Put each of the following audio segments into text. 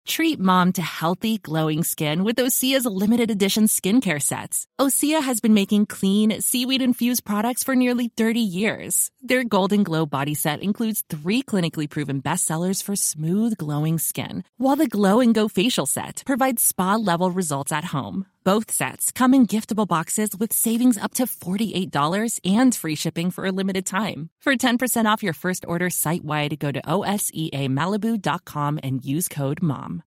Treat mom to healthy, glowing skin with Osea's limited edition skincare sets. Osea has been making clean, seaweed-infused products for nearly 30 years. Their Golden Glow body set includes 3 clinically proven bestsellers for smooth, glowing skin, while the Glow and Go facial set provides spa-level results at home. Both sets come in giftable boxes with savings up to $48 and free shipping for a limited time. For 10% off your first order site-wide, go to OSEAMalibu.com and use code MOM.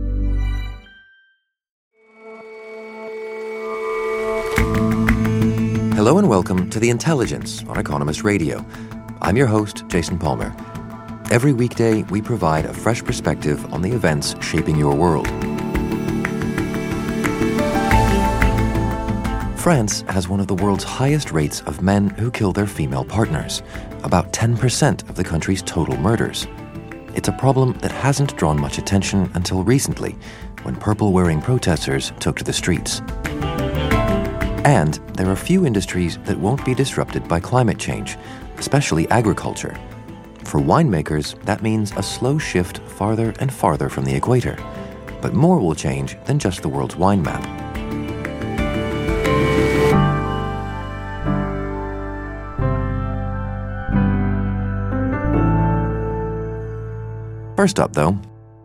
Hello and welcome to The Intelligence on Economist Radio. I'm your host, Jason Palmer. Every weekday, we provide a fresh perspective on the events shaping your world. France has one of the world's highest rates of men who kill their female partners, about 10% of the country's total murders. It's a problem that hasn't drawn much attention until recently, when purple-wearing protesters took to the streets. And there are few industries that won't be disrupted by climate change, especially agriculture. For winemakers, that means a slow shift farther and farther from the equator. But more will change than just the world's wine map. First up, though,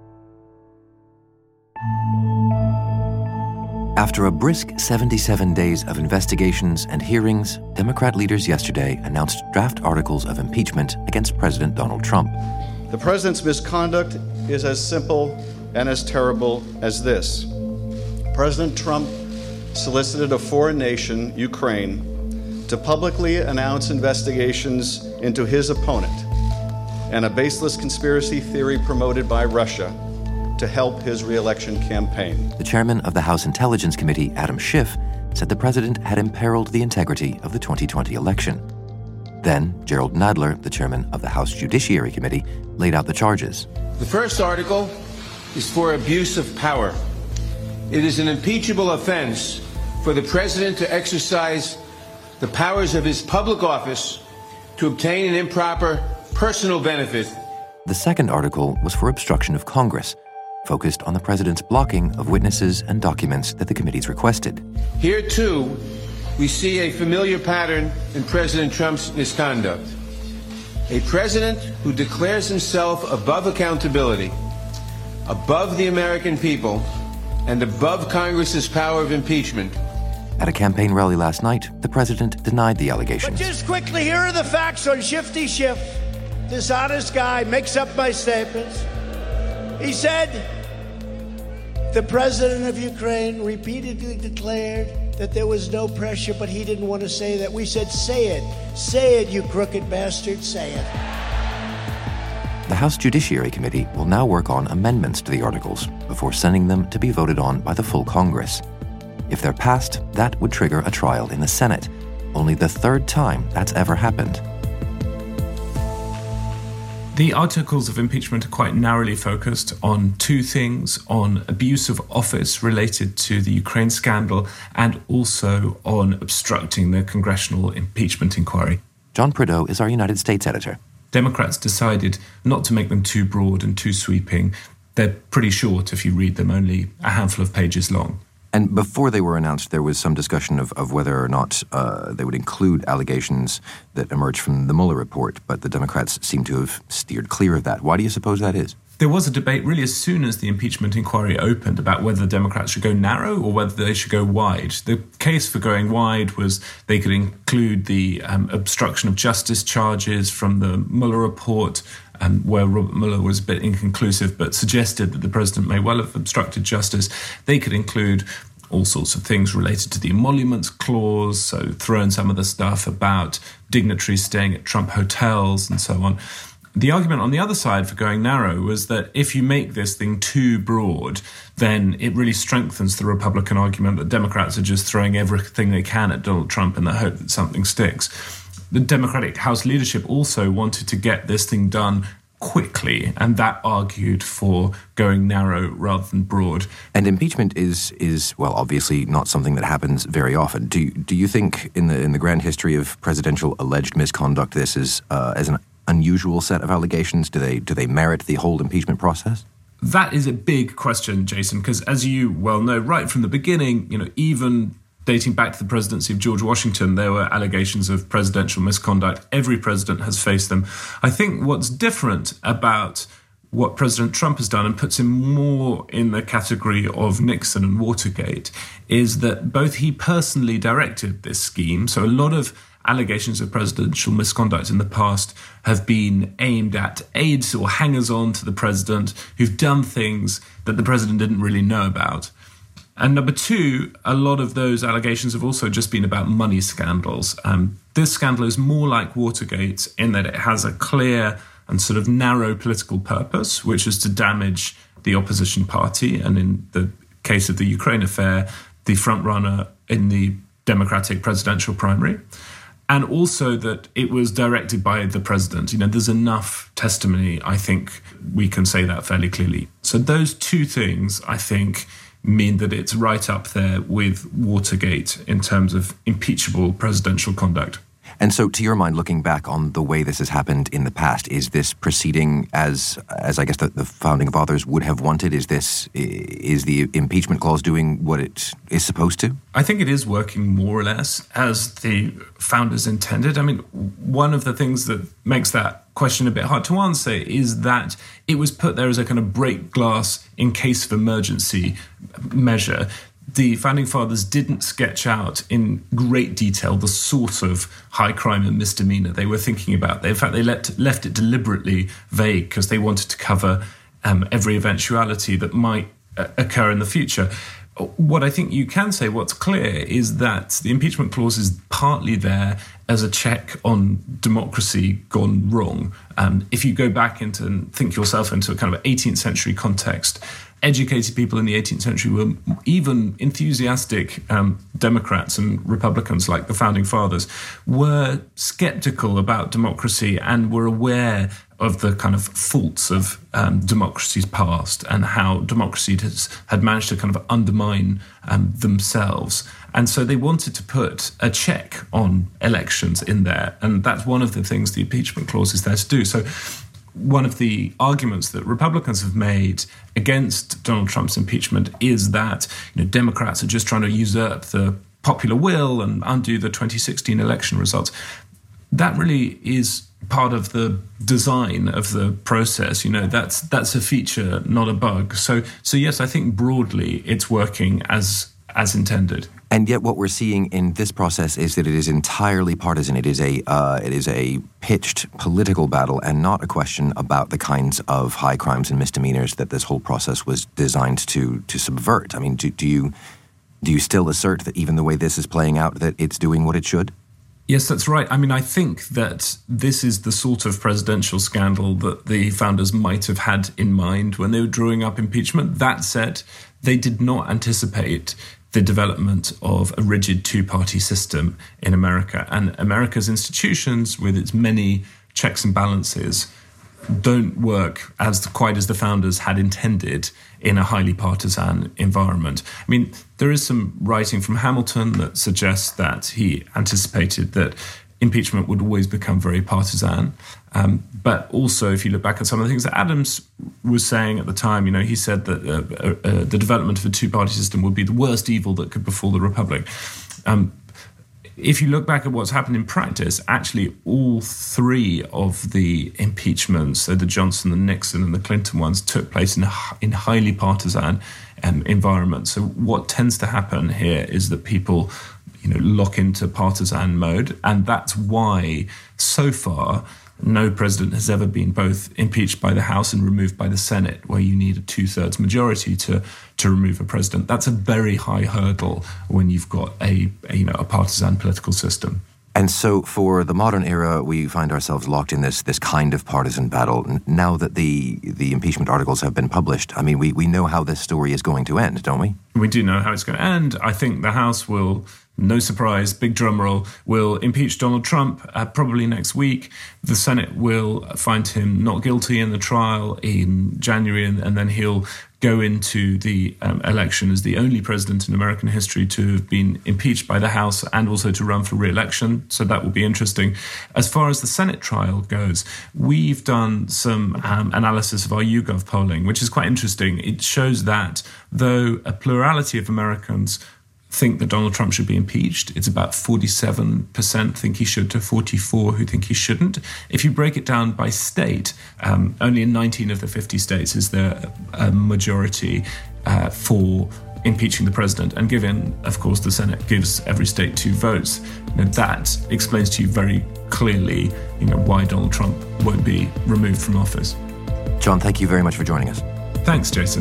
after a brisk 77 days of investigations and hearings, Democrat leaders yesterday announced draft articles of impeachment against President Donald Trump. The president's misconduct is as simple and as terrible as this. President Trump solicited a foreign nation, Ukraine, to publicly announce investigations into his opponent and a baseless conspiracy theory promoted by Russia to help his re-election campaign. The chairman of the House Intelligence Committee, Adam Schiff, said the president had imperiled the integrity of the 2020 election. Then, Jerrold Nadler, the chairman of the House Judiciary Committee, laid out the charges. The first article is for abuse of power. It is an impeachable offense for the president to exercise the powers of his public office to obtain an improper personal benefit. The second article was for obstruction of Congress, focused on the president's blocking of witnesses and documents that the committees requested. Here, too, we see a familiar pattern in President Trump's misconduct. A president who declares himself above accountability, above the American people, and above Congress's power of impeachment. At a campaign rally last night, the president denied the allegations. But just quickly, here are the facts on Shifty Schiff. This honest guy makes up my statements. He said, the president of Ukraine repeatedly declared that there was no pressure, but he didn't want to say that. We said, say it. Say it, you crooked bastard, say it. The House Judiciary Committee will now work on amendments to the articles before sending them to be voted on by the full Congress. If they're passed, that would trigger a trial in the Senate, only the third time that's ever happened. The articles of impeachment are quite narrowly focused on two things, on abuse of office related to the Ukraine scandal and also on obstructing the congressional impeachment inquiry. John Prideaux is our United States editor. Democrats decided not to make them too broad and too sweeping. They're pretty short if you read them, only a handful of pages long. And before they were announced, there was some discussion of whether or not they would include allegations that emerged from the Mueller report, but the Democrats seem to have steered clear of that. Why do you suppose that is? There was a debate really as soon as the impeachment inquiry opened about whether the Democrats should go narrow or whether they should go wide. The case for going wide was they could include the obstruction of justice charges from the Mueller report, where Robert Mueller was a bit inconclusive but suggested that the president may well have obstructed justice. They could include all sorts of things related to the emoluments clause, so throw in some of the stuff about dignitaries staying at Trump hotels and so on. The argument on the other side for going narrow was that if you make this thing too broad, then it really strengthens the Republican argument that Democrats are just throwing everything they can at Donald Trump in the hope that something sticks. The Democratic House leadership also wanted to get this thing done quickly, and that argued for going narrow rather than broad. And impeachment is well, obviously not something that happens very often. Do you think in the grand history of presidential alleged misconduct, this is as an unusual set of allegations? Do they merit the whole impeachment process? That is a big question, Jason, because as you well know, right from the beginning, even dating back to the presidency of George Washington, there were allegations of presidential misconduct. Every president has faced them. I think what's different about what President Trump has done and puts him more in the category of Nixon and Watergate is that both he personally directed this scheme. So a lot of allegations of presidential misconduct in the past have been aimed at aides or hangers-on to the president who've done things that the president didn't really know about. And number two, a lot of those allegations have also just been about money scandals. This scandal is more like Watergate in that it has a clear and sort of narrow political purpose, which is to damage the opposition party. And in the case of the Ukraine affair, the frontrunner in the Democratic presidential primary. And also that it was directed by the president. There's enough testimony, I think we can say that fairly clearly. So those two things, I think, mean that it's right up there with Watergate in terms of impeachable presidential conduct. And so, to your mind, looking back on the way this has happened in the past, is this proceeding as I guess the founding fathers would have wanted? Is the impeachment clause doing what it is supposed to? I think it is working more or less as the founders intended. I mean, one of the things that makes that question a bit hard to answer is that it was put there as a kind of break glass in case of emergency measure. The founding fathers didn't sketch out in great detail the sort of high crime and misdemeanor they were thinking about. In fact, they left it deliberately vague because they wanted to cover every eventuality that might occur in the future. What I think you can say, what's clear, is that the impeachment clause is partly there as a check on democracy gone wrong. If you go back and think yourself into a kind of 18th century context, educated people in the 18th century were even enthusiastic Democrats and Republicans like the founding fathers were skeptical about democracy and were aware of the kind of faults of democracy's past and how democracy had managed to kind of undermine themselves. And so they wanted to put a check on elections in there. And that's one of the things the impeachment clause is there to do. So one of the arguments that Republicans have made against Donald Trump's impeachment is that Democrats are just trying to usurp the popular will and undo the 2016 election results. That really is part of the design of the process. That's a feature, not a bug. So yes, I think broadly it's working as intended. And yet what we're seeing in this process is that it is entirely partisan. It is a pitched political battle and not a question about the kinds of high crimes and misdemeanors that this whole process was designed to subvert. I mean, do you still assert that even the way this is playing out, that it's doing what it should? Yes, that's right. I mean, I think that this is the sort of presidential scandal that the founders might have had in mind when they were drawing up impeachment. That said, they did not anticipate the development of a rigid two-party system in America. And America's institutions, with its many checks and balances, don't work quite as the founders had intended in a highly partisan environment. I mean, there is some writing from Hamilton that suggests that he anticipated that impeachment would always become very partisan. But also, if you look back at some of the things that Adams was saying at the time, he said that the development of a two-party system would be the worst evil that could befall the Republic. If you look back at what's happened in practice, actually all three of the impeachments, so the Johnson, the Nixon, and the Clinton ones, took place in highly partisan environments. So what tends to happen here is that people lock into partisan mode. And that's why, so far, no president has ever been both impeached by the House and removed by the Senate, where you need a 2/3 majority to remove a president. That's a very high hurdle when you've got a partisan political system. And so for the modern era, we find ourselves locked in this kind of partisan battle. Now that the impeachment articles have been published, I mean, we know how this story is going to end, don't we? We do know how it's going to end. I think the House will, no surprise, big drum roll, will impeach Donald Trump probably next week. The Senate will find him not guilty in the trial in January, and then he'll go into the election as the only president in American history to have been impeached by the House and also to run for re-election. So that will be interesting. As far as the Senate trial goes, we've done some analysis of our YouGov polling, which is quite interesting. It shows that though a plurality of Americans think that Donald Trump should be impeached, it's about 47% think he should to 44% who think he shouldn't. If you break it down by state, only in 19 of the 50 states is there a majority for impeaching the president. And given, of course, the Senate gives every state 2 votes, that explains to you very clearly, why Donald Trump won't be removed from office. John, thank you very much for joining us. Thanks, Jason.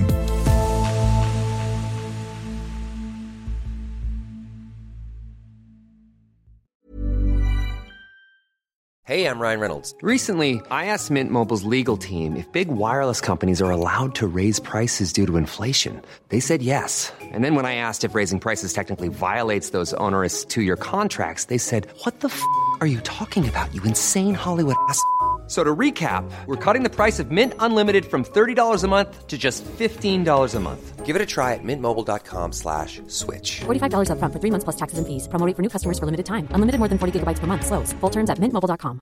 Hey, I'm Ryan Reynolds. Recently, I asked Mint Mobile's legal team if big wireless companies are allowed to raise prices due to inflation. They said yes. And then when I asked if raising prices technically violates those onerous 2-year contracts, they said, "What the f*** are you talking about, you insane Hollywood ass?" So to recap, we're cutting the price of Mint Unlimited from $30 a month to just $15 a month. Give it a try at mintmobile.com/switch. $45 up front for 3 months plus taxes and fees. Promo rate for new customers for limited time. Unlimited more than 40 gigabytes per month. Slows full terms at mintmobile.com.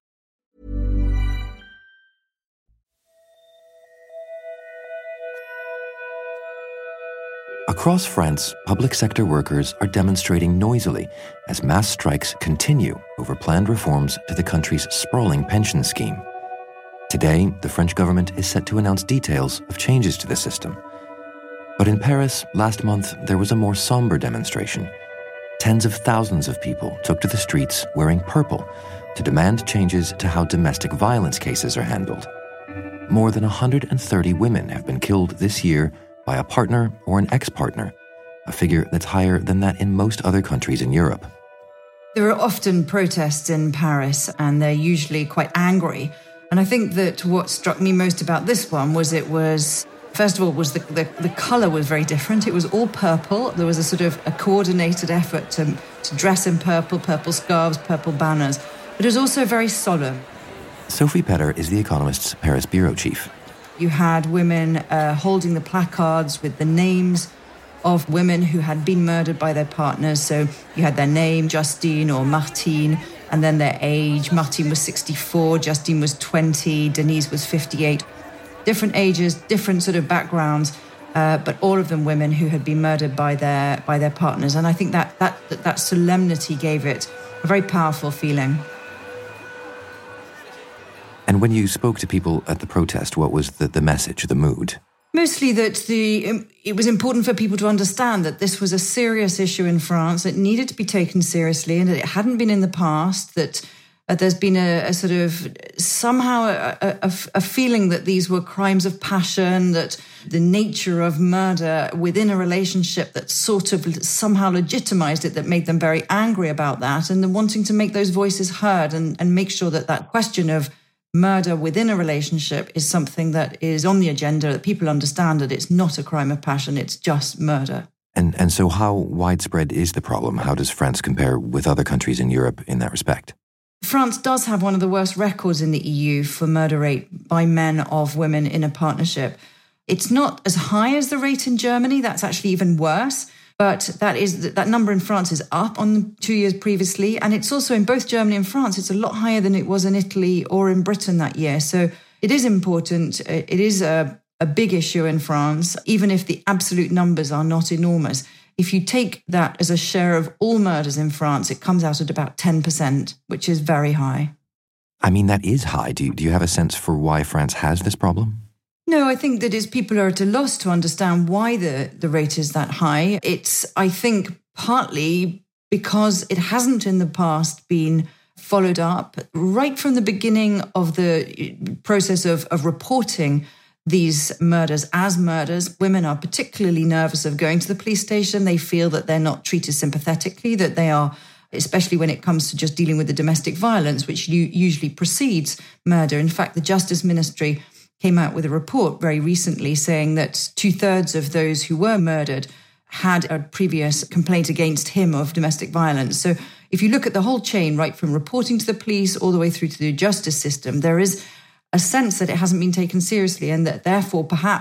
Across France, public sector workers are demonstrating noisily as mass strikes continue over planned reforms to the country's sprawling pension scheme. Today, the French government is set to announce details of changes to the system. But in Paris, last month, there was a more somber demonstration. Tens of thousands of people took to the streets wearing purple to demand changes to how domestic violence cases are handled. More than 130 women have been killed this year by a partner or an ex-partner, a figure that's higher than that in most other countries in Europe. There are often protests in Paris, and they're usually quite angry. And I think that what struck me most about this one was first of all, the colour was very different. It was all purple. There was a sort of a coordinated effort to dress in purple scarves, purple banners. But it was also very solemn. Sophie Petter is The Economist's Paris bureau chief. You had women holding the placards with the names of women who had been murdered by their partners. So you had their name, Justine or Martine, and then their age. Martine was 64, Justine was 20, Denise was 58. Different ages, different sort of backgrounds, but all of them women who had been murdered by their partners. And I think that solemnity gave it a very powerful feeling. And when you spoke to people at the protest, what was the message, the mood? Mostly that it was important for people to understand that this was a serious issue in France. It needed to be taken seriously, and that it hadn't been in the past, that there's been a sort of somehow a feeling that these were crimes of passion, that the nature of murder within a relationship that sort of somehow legitimized it, that made them very angry about that, and then wanting to make those voices heard and make sure that question of murder within a relationship is something that is on the agenda, that people understand that it's not a crime of passion, it's just murder. And so how widespread is the problem? How does France compare with other countries in Europe in that respect? France does have one of the worst records in the EU for murder rate by men of women in a partnership. It's not as high as the rate in Germany, that's actually even worse. But that number in France is up on 2 years previously. And it's also in both Germany and France, it's a lot higher than it was in Italy or in Britain that year. So it is important. It is a big issue in France, even if the absolute numbers are not enormous. If you take that as a share of all murders in France, it comes out at about 10%, which is very high. I mean, that is high. Do you have a sense for why France has this problem? No, I think that people are at a loss to understand why the rate is that high. It's, I think, partly because it hasn't in the past been followed up. Right from the beginning of the process of reporting these murders as murders, women are particularly nervous of going to the police station. They feel that they're not treated sympathetically, that they are, especially when it comes to just dealing with the domestic violence, which usually precedes murder. In fact, the Justice Ministry came out with a report very recently saying that 2/3 of those who were murdered had a previous complaint against him of domestic violence. So if you look at the whole chain, right from reporting to the police all the way through to the justice system, there is a sense that it hasn't been taken seriously and that therefore perhaps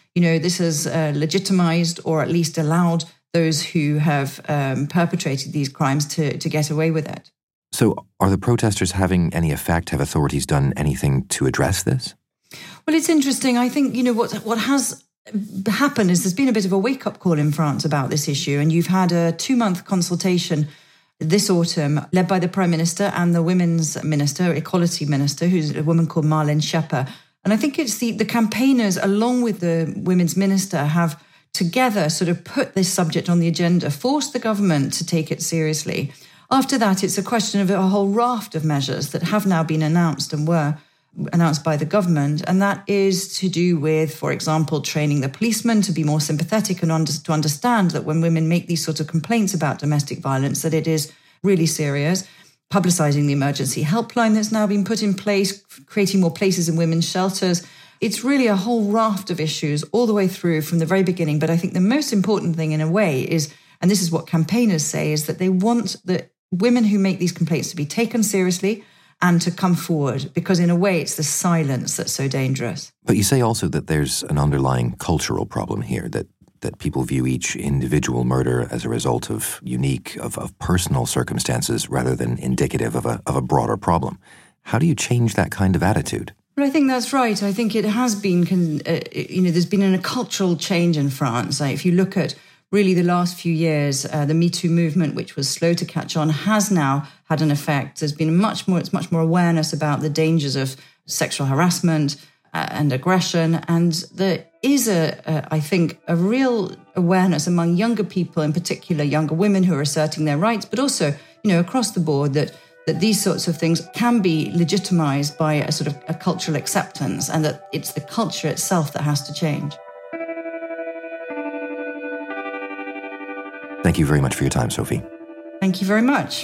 this has legitimized or at least allowed those who have perpetrated these crimes to get away with it. So are the protesters having any effect? Have authorities done anything to address this? Well, it's interesting. I think, what has happened is there's been a bit of a wake-up call in France about this issue, and you've had a 2-month consultation this autumn led by the Prime Minister and the Women's Minister, Equality Minister, who's a woman called Marlène Schiappa. And I think it's the campaigners, along with the Women's Minister, have together sort of put this subject on the agenda, forced the government to take it seriously. After that, it's a question of a whole raft of measures that have now been announced and were announced by the government. And that is to do with, for example, training the policemen to be more sympathetic and to understand that when women make these sorts of complaints about domestic violence, that it is really serious. Publicising the emergency helpline that's now been put in place, creating more places in women's shelters. It's really a whole raft of issues all the way through from the very beginning. But I think the most important thing in a way is, and this is what campaigners say, is that they want the women who make these complaints to be taken seriously and to come forward, because in a way it's the silence that's so dangerous. But you say also that there's an underlying cultural problem here, that people view each individual murder as a result of unique, of personal circumstances rather than indicative of a broader problem. How do you change that kind of attitude? Well, I think that's right. I think it has been, there's been a cultural change in France. If you look at really the last few years, the Me Too movement, which was slow to catch on, has now had an effect. There's been much more awareness about the dangers of sexual harassment and aggression. And there is, I think, a real awareness among younger people, in particular younger women who are asserting their rights, but also, across the board that these sorts of things can be legitimized by a sort of a cultural acceptance, and that it's the culture itself that has to change. Thank you very much for your time, Sophie. Thank you very much.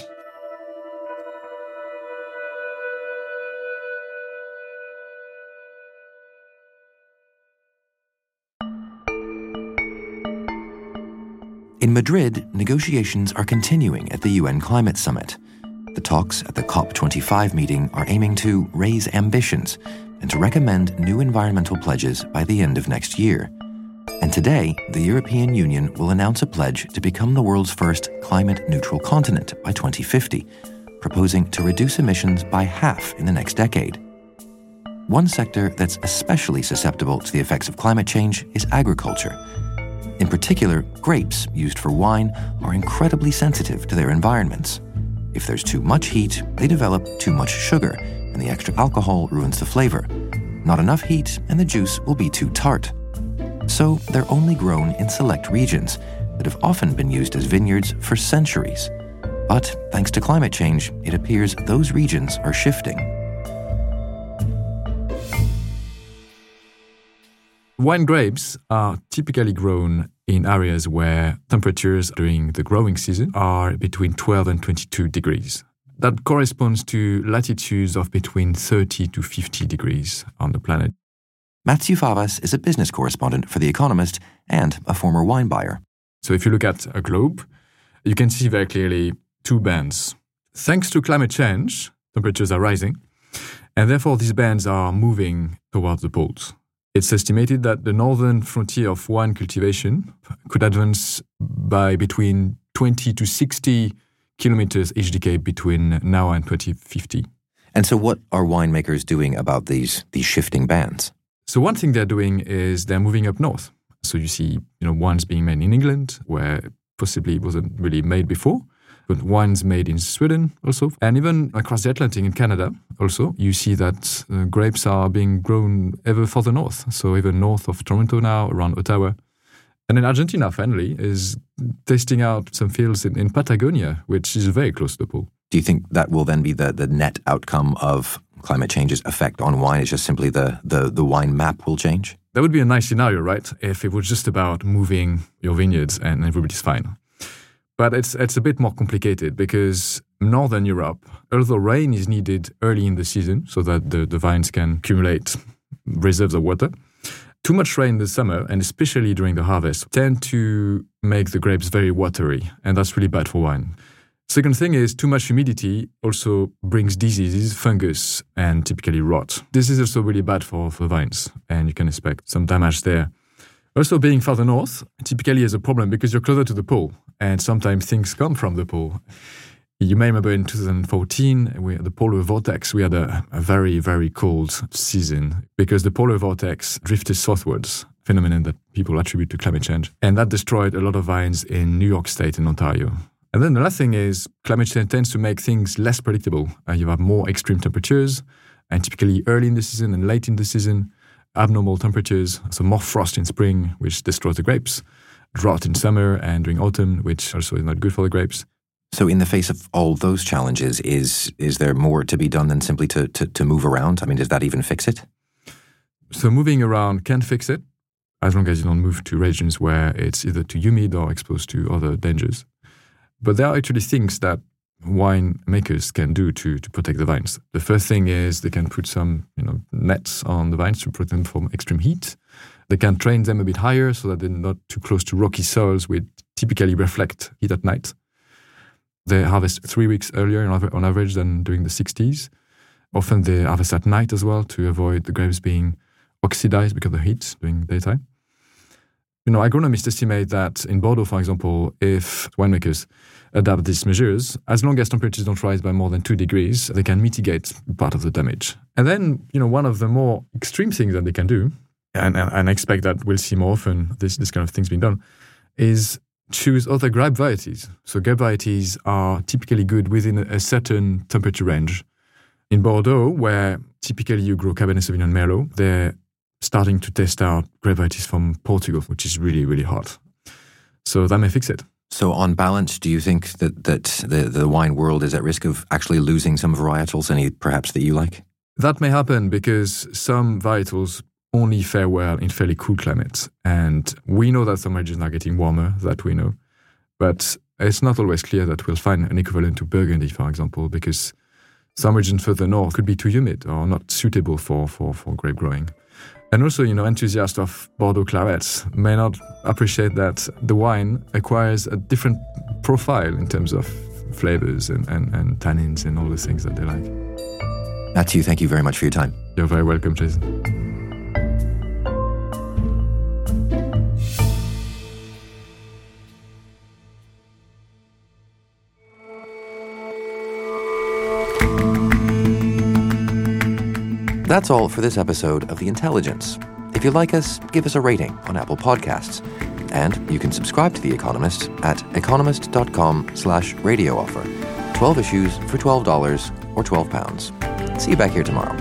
In Madrid, negotiations are continuing at the UN Climate Summit. The talks at the COP25 meeting are aiming to raise ambitions and to recommend new environmental pledges by the end of next year. And today, the European Union will announce a pledge to become the world's first climate-neutral continent by 2050, proposing to reduce emissions by half in the next decade. One sector that's especially susceptible to the effects of climate change is agriculture. In particular, grapes used for wine are incredibly sensitive to their environments. If there's too much heat, they develop too much sugar, and the extra alcohol ruins the flavor. Not enough heat, and the juice will be too tart. So they're only grown in select regions that have often been used as vineyards for centuries. But thanks to climate change, it appears those regions are shifting. Wine grapes are typically grown in areas where temperatures during the growing season are between 12 and 22 degrees. That corresponds to latitudes of between 30 to 50 degrees on the planet. Matthew Favas is a business correspondent for The Economist and a former wine buyer. So if you look at a globe, you can see very clearly two bands. Thanks to climate change, temperatures are rising, and therefore these bands are moving towards the poles. It's estimated that the northern frontier of wine cultivation could advance by between 20 to 60 kilometers each decade between now and 2050. And so what are winemakers doing about these shifting bands? So one thing they're doing is they're moving up north. So you see, wines being made in England, where possibly it wasn't really made before, but wines made in Sweden also. And even across the Atlantic in Canada also, you see that grapes are being grown ever further north. So even north of Toronto now, around Ottawa. And then Argentina finally is testing out some fields in Patagonia, which is very close to the pole. Do you think that will then be the net outcome of climate change's effect on wine? Is just simply the wine map will change? That would be a nice scenario, right? If it was just about moving your vineyards and everybody's fine. But it's a bit more complicated because Northern Europe, although rain is needed early in the season so that the vines can accumulate reserves of water, too much rain in the summer, and especially during the harvest, tend to make the grapes very watery, and that's really bad for wine. Second thing is too much humidity also brings diseases, fungus, and typically rot. This is also really bad for vines, and you can expect some damage there. Also, being further north typically is a problem because you're closer to the pole, and sometimes things come from the pole. You may remember in 2014, the polar vortex, we had a very, very cold season because the polar vortex drifted southwards, phenomenon that people attribute to climate change. And that destroyed a lot of vines in New York State and Ontario. And then the last thing is climate change tends to make things less predictable. You have more extreme temperatures, and typically early in the season and late in the season, abnormal temperatures, so more frost in spring, which destroys the grapes, drought in summer and during autumn, which also is not good for the grapes. So in the face of all those challenges, is there more to be done than simply to move around? I mean, does that even fix it? So moving around can fix it, as long as you don't move to regions where it's either too humid or exposed to other dangers. But there are actually things that winemakers can do to protect the vines. The first thing is they can put some nets on the vines to protect them from extreme heat. They can train them a bit higher so that they're not too close to rocky soils which typically reflect heat at night. They harvest 3 weeks earlier on average than during the 60s. Often they harvest at night as well to avoid the grapes being oxidized because of the heat during daytime. Agronomists estimate that in Bordeaux, for example, if winemakers adapt these measures, as long as temperatures don't rise by more than 2 degrees, they can mitigate part of the damage. And then, one of the more extreme things that they can do, and I expect that we'll see more often this kind of things being done, is choose other grape varieties. So grape varieties are typically good within a certain temperature range. In Bordeaux, where typically you grow Cabernet Sauvignon Merlot, they're starting to test out grape varieties from Portugal, which is really, really hot. So that may fix it. So on balance, do you think that the wine world is at risk of actually losing some varietals, any perhaps that you like? That may happen because some varietals only fare well in fairly cool climates. And we know that some regions are getting warmer, that we know. But it's not always clear that we'll find an equivalent to Burgundy, for example, because some regions further north could be too humid or not suitable for grape growing. And also, enthusiasts of Bordeaux clarets may not appreciate that the wine acquires a different profile in terms of flavors and tannins and all the things that they like. Mathieu, thank you very much for your time. You're very welcome, Jason. That's all for this episode of The Intelligence. If you like us, give us a rating on Apple Podcasts. And you can subscribe to The Economist at economist.com/radio offer. 12 issues for $12 or £12. See you back here tomorrow.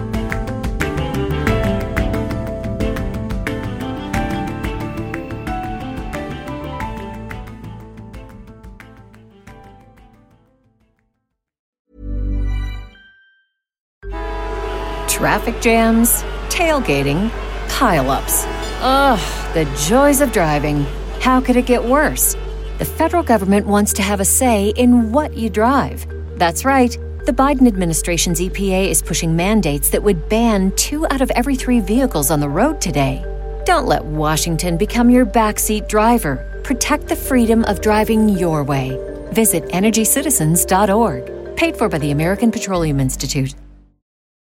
Traffic jams, tailgating, pile-ups. Ugh, the joys of driving. How could it get worse? The federal government wants to have a say in what you drive. That's right. The Biden administration's EPA is pushing mandates that would ban 2 out of every 3 vehicles on the road today. Don't let Washington become your backseat driver. Protect the freedom of driving your way. Visit EnergyCitizens.org. Paid for by the American Petroleum Institute.